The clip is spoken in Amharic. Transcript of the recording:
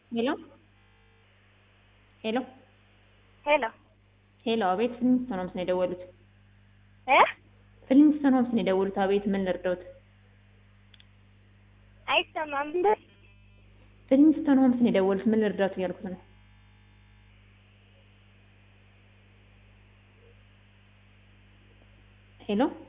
ሄሎ ሄሎ ሄሎ ሄሎ፣ አቤት። ፍሊንስቶን ሆምስ ነው የደወሉት? እ ፍሊንስቶን ሆምስ ነው የደወሉት? አቤት፣ ምን ልርዳዎት? አይሰማም እንዴ? ፍሊንስቶን ሆምስ ነው የደወሉት? ምን ልርዳዎት እያልኩት ነው። ሄሎ